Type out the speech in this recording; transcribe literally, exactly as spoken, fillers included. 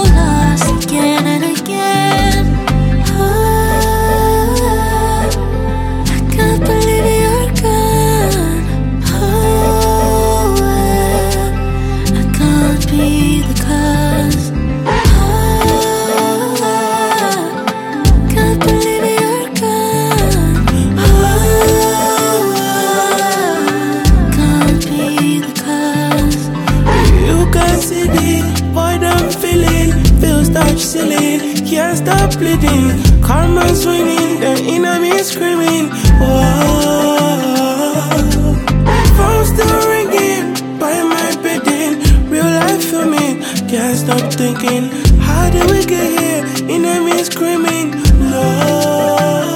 lost again and again. Oh, I can't believe you're gone. Oh, I can't be the cause. Oh, can't believe you're gone. Oh, can't be the cause. You can see the void I'm feeling. Feels touch ceiling, can't stop bleeding. Karma's winning, the enemy screaming. Whoa, phone still ringing by my bedding. Real life for me, can't stop thinking. How did we get here? Enemy screaming, no.